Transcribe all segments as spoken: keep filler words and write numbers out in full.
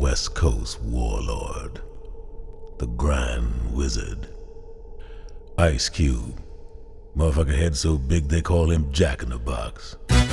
West Coast warlord, the Grand Wizard. Ice Cube. Motherfucker head so big they call him Jack in the Box.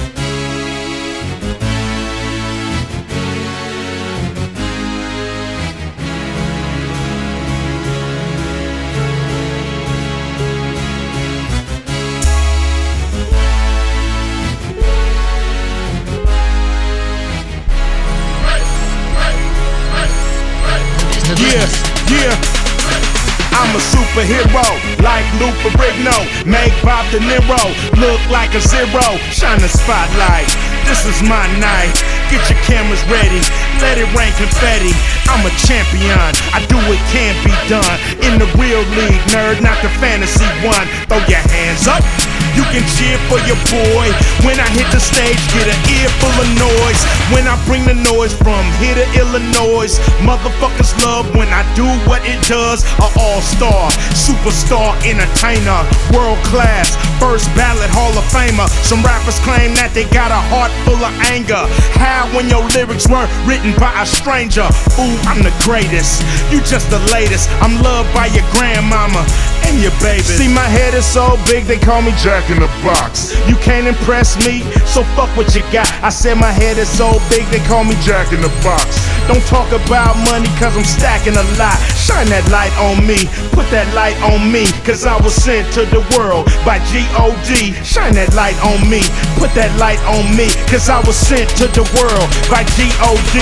Yeah, yeah, I'm a superhero, like Lou Ferrigno, make Bob De Niro look like a zero, shine the spotlight, this is my night, get your cameras ready, let it rain confetti, I'm a champion, I do what can be done, in the real league, nerd, not the fantasy one, throw your hands up. You can cheer for your boy. When I hit the stage, get an ear full of noise. When I bring the noise from here to Illinois, motherfuckers love when I do what it does. A all-star, superstar, entertainer, world class, first ballot Hall of Famer. Some rappers claim that they got a heart full of anger. How when your lyrics weren't written by a stranger? Ooh, I'm the greatest. You just the latest. I'm loved by your grandmama and your baby. See, my head is so big they call me Jack in the Box. You can't impress me, so fuck what you got. I said my head is so big they call me Jack in the Box. Don't talk about money cause I'm stacking a lot. Shine that light on me, put that light on me, cause I was sent to the world by G O D. Shine that light on me, put that light on me, cause I was sent to the world by G O D.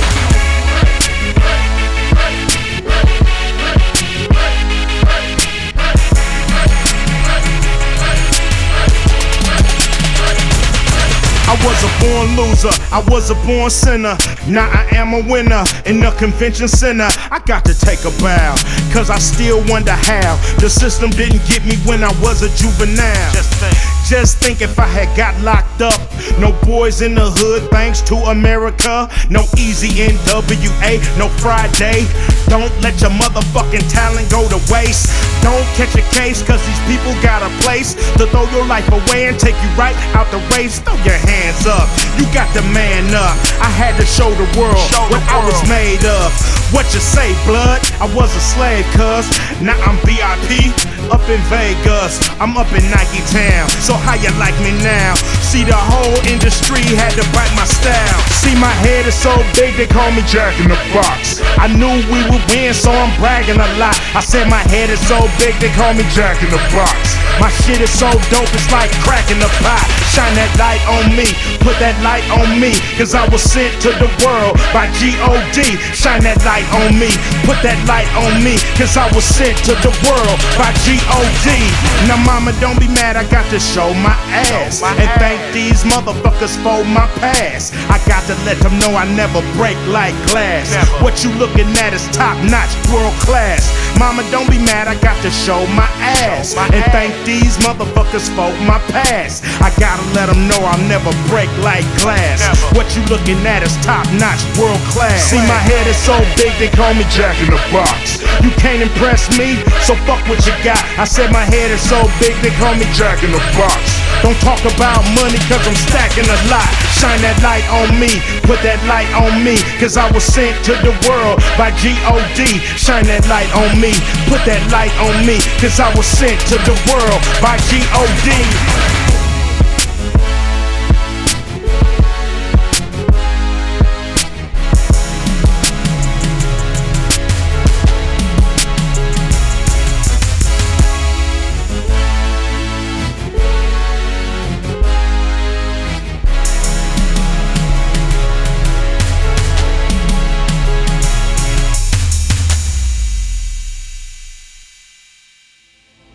I was a born loser, I was a born sinner. Now I am a winner in the convention center. I got to take a bow, cause I still wonder how the system didn't get me when I was a juvenile. Just think, Just think if I had got locked up. No boys in the hood, thanks to America. No easy N W A, no Friday. Don't let your motherfucking talent go to waste. Don't catch a case, cause these people got a place to throw your life away and take you right out the race. Throw your hands up, you got to man up. I had to show the world show what the world. I was made of. What you say, blood? I was a slave, cuz now I'm V I P up in Vegas. I'm up in Nike Town, so how you like me now? See, the whole industry had to bite my style. See, my head is so big they call me Jack in the Box. I knew we would win, so I'm bragging a lot. I said my head is so big they call me Jack in the Box. My shit is so dope, it's like cracking the pot. Shine that light on me, put that light on me, cause I was sent to the world by G O D. Shine that light on me, put that light on me, cause I was sent to the world by G O D. Now mama, don't be mad, I got to show my ass and thank these motherfuckers for my past. I got to let them know I never break like glass. What you looking at is top notch, world class. Mama, don't be mad, I got to show my ass and thank these motherfuckers for my past. I gotta let them know I'll never break like glass. What you looking at is top notch, world class. See, my head is so big they call me Jack in the Box. You can't impress me, so fuck what you got. I said my head is so big they call me Jack in the Box. Don't talk about money cause I'm stacking a lot. Shine that light on me, put that light on me, cause I was sent to the world by G O D. Shine that light on me, put that light on me, cause I was sent to the world by G O D.